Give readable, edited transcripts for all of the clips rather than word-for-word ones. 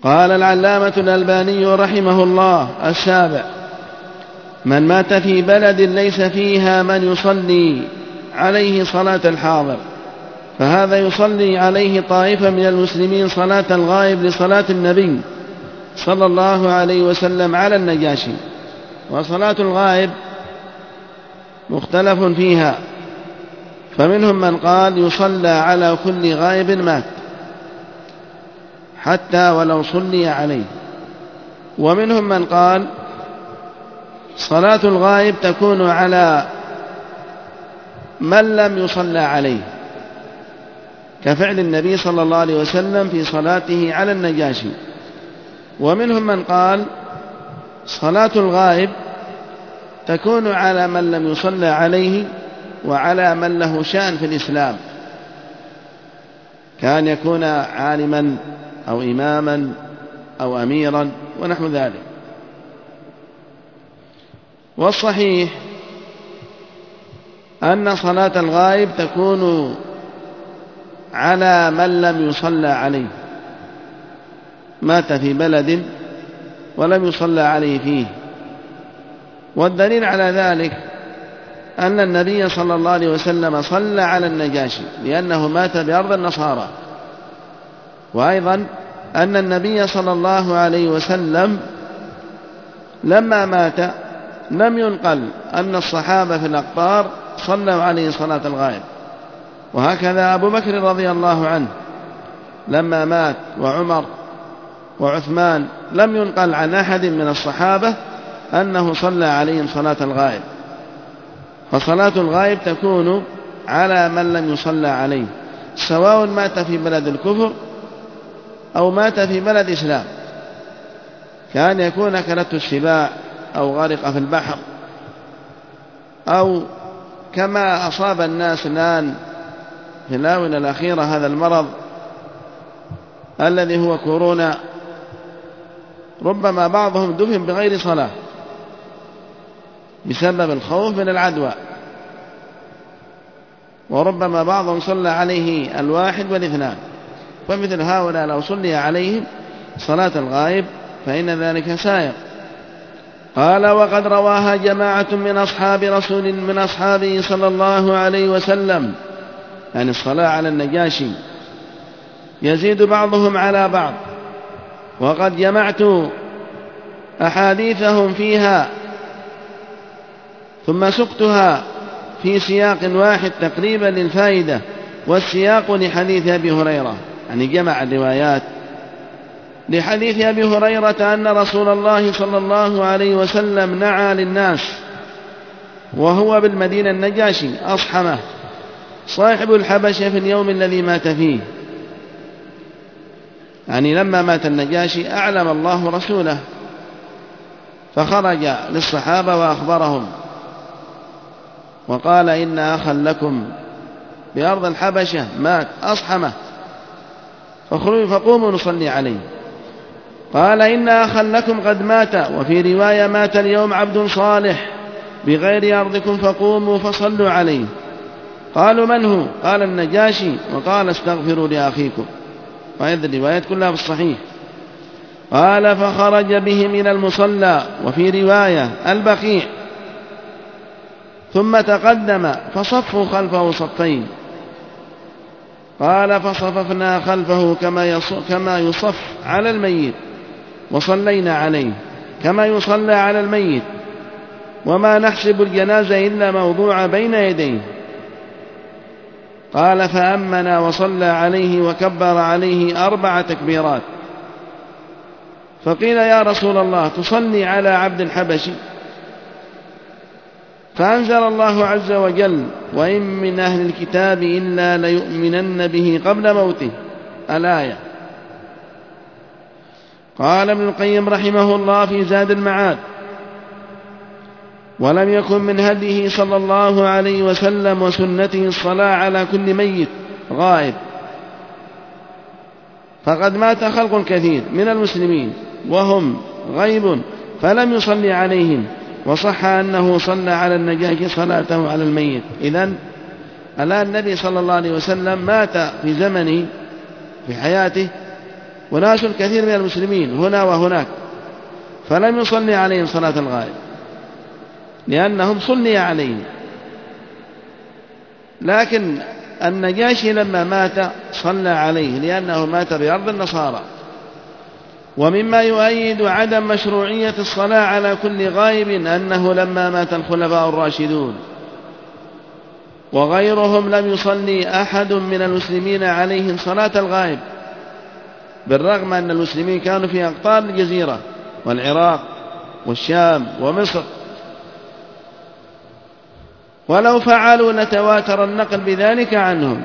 قال العلامة الألباني رحمه الله: 7: من مات في بلد ليس فيها من يصلي عليه صلاة الحاضر، فهذا يصلي عليه طائفة من المسلمين صلاة الغائب لصلاة النبي صلى الله عليه وسلم على النجاشي. وصلاة الغائب مختلف فيها، فمنهم من قال يصلى على كل غائب مات حتى ولو صلي عليه، ومنهم من قال صلاة الغائب تكون على من لم يصلى عليه، كفعل النبي صلى الله عليه وسلم في صلاته على النجاشي. ومنهم من قال صلاة الغائب تكون على من لم يصلى عليه وعلى من له شأن في الإسلام، كان يكون عالما أو إماما أو أميرا ونحو ذلك. والصحيح أن صلاة الغائب تكون على من لم يصلى عليه، مات في بلد ولم يصلى عليه فيه. والدليل على ذلك أن النبي صلى الله عليه وسلم صلى على النجاشي لأنه مات بأرض النصارى، وأيضا أن النبي صلى الله عليه وسلم لما مات لم ينقل أن الصحابة في الأقطار صلوا عليه صلاة الغائب. وهكذا أبو بكر رضي الله عنه لما مات، وعمر وعثمان، لم ينقل عن أحد من الصحابة أنه صلى عليهم صلاة الغائب. فصلاة الغائب تكون على من لم يصلى عليه، سواء مات في بلد الكفر أو مات في بلد إسلام، كان يكون كلته السباع أو غرق في البحر، أو كما أصاب الناس الآن في الآونة الأخيرة هذا المرض الذي هو كورونا، ربما بعضهم دفن بغير صلاة بسبب الخوف من العدوى، وربما بعضهم صلى عليه 1 و2. فمثل هؤلاء لو صلي عليهم صلاة الغائب فإن ذلك سائر. قال: وقد رواها جماعة من أصحابه صلى الله عليه وسلم، يعني الصلاة على النجاشي، يزيد بعضهم على بعض، وقد جمعت أحاديثهم فيها ثم سقتها في سياق واحد تقريبا للفائدة، والسياق لحديث أبي هريرة، يعني جمع الروايات لحديث أبي هريرة أن رسول الله صلى الله عليه وسلم نعى للناس وهو بالمدينة النجاشي أصحمه صاحب الحبشة في اليوم الذي مات فيه، يعني لما مات النجاشي أعلم الله رسوله، فخرج للصحابة وأخبرهم وقال: إن أخا لكم بأرض الحبشة مات أصحمه، فقوموا نصلي عليه. قال: إن أخا لكم قد مات، وفي رواية: مات اليوم عبد صالح بغير أرضكم فقوموا فصلوا عليه. قالوا: من هو؟ قال: النجاشي. وقال: استغفروا لأخيكم. وهذه الروايات كلها في الصحيح. قال: فخرج بهم إلى المصلى، وفي رواية البقيع، ثم تقدم فصفوا خلفه صفين. قال: فصففنا خلفه كما يصف على الميت، وصلينا عليه كما يصلى على الميت، وما نحسب الجنازة إلا موضوع بين يديه. قال: فأمنا وصلى عليه وكبر عليه 4 تكبيرات. فقيل: يا رسول الله، تصلي على عبد الحبشي؟ فأنزل الله عز وجل: وإن من أهل الكتاب إلا ليؤمنن به قبل موته، الآية. قال ابن القيم رحمه الله في زاد المعاد: ولم يكن من هديه صلى الله عليه وسلم وسنته الصلاة على كل ميت غائب، فقد مات خلق كثير من المسلمين وهم غيب فلم يصلي عليهم، وصح أنه صلى على النجاشي صلاته على الميت. إذن الآن النبي صلى الله عليه وسلم مات في زمنه في حياته وناس كثير من المسلمين هنا وهناك، فلم يصلي عليهم صلاة الغائب لأنهم صلي عليهم. لكن النجاشي لما مات صلى عليه لأنه مات بأرض النصارى. ومما يؤيد عدم مشروعية الصلاة على كل غائب أنه لما مات الخلفاء الراشدون وغيرهم لم يصلي أحد من المسلمين عليهم صلاة الغائب، بالرغم أن المسلمين كانوا في أقطار الجزيرة والعراق والشام ومصر، ولو فعلوا لتواتر النقل بذلك عنهم.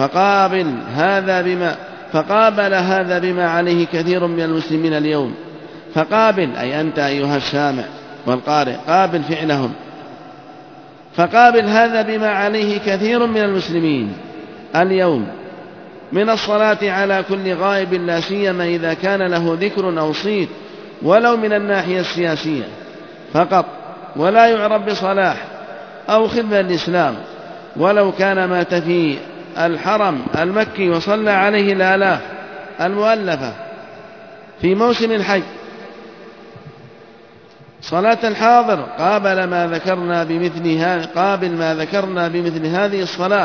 فقابل هذا بما عليه كثير من المسلمين اليوم. فقابل أي أنت أيها السامع والقارئ، قابل فعلهم. فقابل هذا بما عليه كثير من المسلمين اليوم من الصلاة على كل غائب، لا سيما إذا كان له ذكر أو صيت ولو من الناحية السياسية فقط، ولا يعرف بصلاح أو خدمة الإسلام، ولو كان مات في الحرم المكي وصلى عليه الآلاف المؤلفة في موسم الحج. صلاة الحاضر قابل ما ذكرنا بمثل هذه الصلاة.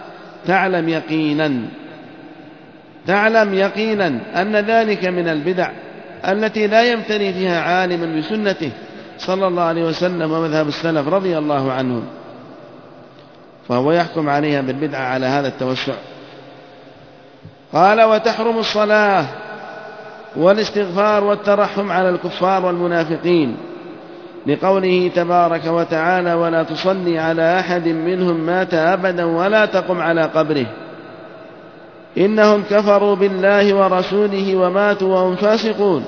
تعلم يقينا أن ذلك من البدع التي لا يمتني فيها عالم بسنته صلى الله عليه وسلم ومذهب السلف رضي الله عنهم، فهو يحكم عليها بالبدعة على هذا التوسع. قال: وتحرم الصلاة والاستغفار والترحم على الكفار والمنافقين، لقوله تبارك وتعالى: ولا تصلي على أحد منهم مات أبدا ولا تقم على قبره إنهم كفروا بالله ورسوله وماتوا وهم فاسقون.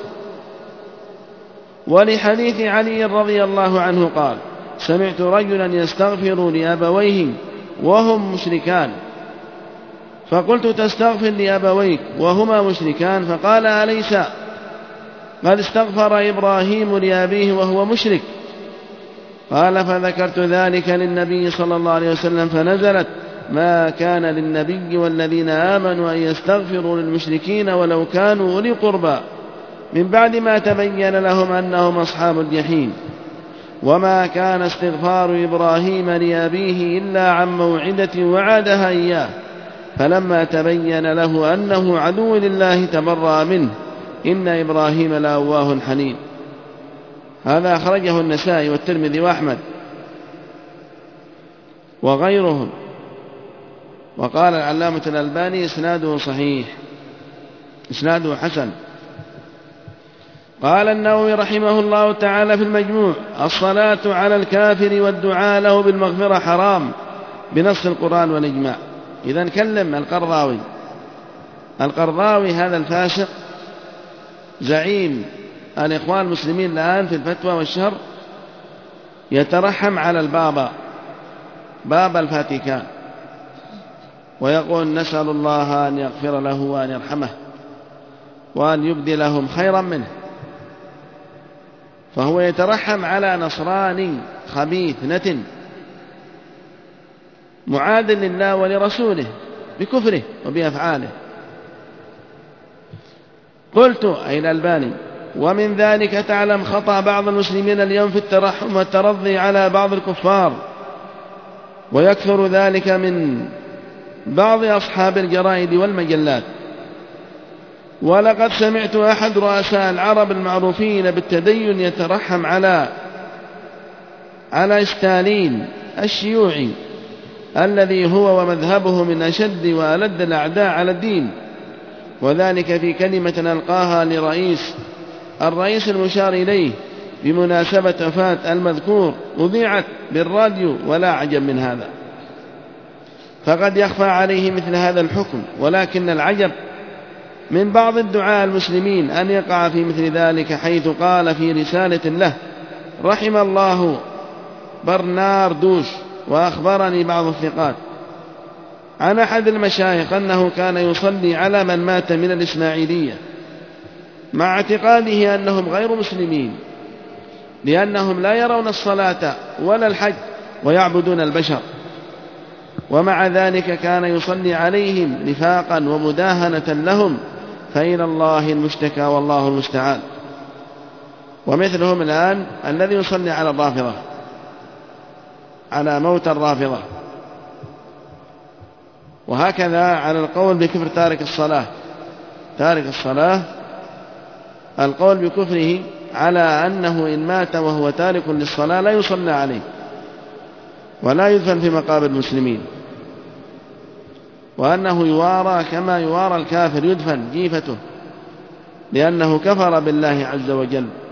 ولحديث علي رضي الله عنه قال: سمعت رجلا يستغفر لأبويه وهم مشركان، فقلت: تستغفر لأبويك وهما مشركان؟ فقال: أليس قد استغفر إبراهيم لأبيه وهو مشرك؟ قال: فذكرت ذلك للنبي صلى الله عليه وسلم فنزلت: ما كان للنبي والذين آمنوا أن يستغفروا للمشركين ولو كانوا أولي قربى من بعد ما تبين لهم أنهم أصحاب الجحيم. وما كان استغفار إبراهيم لأبيه إلا عن موعدة وعدها إياه، فلما تبين له أنه عدو لله تبرأ منه، إن إبراهيم لأواه حنين. هذا أخرجه النسائي والترمذي وأحمد وغيرهم. وقال العلامة الألباني: إسناده صحيح، إسناده حسن. قال النووي رحمه الله تعالى في المجموع: الصلاة على الكافر والدعاء له بالمغفرة حرام بنص القرآن والإجماع. إذن كلم القرضاوي هذا الفاسق زعيم الإخوان المسلمين الآن في الفتوى والشر، يترحم على باب الفاتيكان ويقول: نسأل الله أن يغفر له وأن يرحمه وأن يبدلهم خيرا منه. فهو يترحم على نصراني خبيث نتن معاد لله ولرسوله بكفره وبأفعاله. قلت أي الألباني: ومن ذلك تعلم خطأ بعض المسلمين اليوم في الترحم والترضي على بعض الكفار، ويكثر ذلك من بعض أصحاب الجرائد والمجلات. ولقد سمعت أحد رؤساء العرب المعروفين بالتدين يترحم على ستالين الشيوعي الذي هو ومذهبه من أشد وألد الأعداء على الدين، وذلك في كلمة ألقاها الرئيس المشار إليه بمناسبة وفاة المذكور، أذيعت بالراديو، ولا عجب من هذا. فقد يخفى عليه مثل هذا الحكم، ولكن العجب من بعض الدعاة المسلمين أن يقع في مثل ذلك، حيث قال في رسالة له: رحم الله برناردوش. وأخبرني بعض الثقات عن أحد المشايخ أنه كان يصلي على من مات من الإسماعيلية، مع اعتقاده أنهم غير مسلمين لأنهم لا يرون الصلاة ولا الحج ويعبدون البشر، ومع ذلك كان يصلي عليهم نفاقا ومداهنة لهم، فإلى الله المشتكى والله المستعان. ومثلهم الآن الذي يصلي على الرافضة، على موت الرافضة، وهكذا على القول بكفر تارك الصلاة. تارك الصلاة القول بكفره على أنه إن مات وهو تارك للصلاة لا يصلى عليه ولا يدفن في مقابر المسلمين، وأنه يوارى كما يوارى الكافر، يدفن جيفته، لأنه كفر بالله عز وجل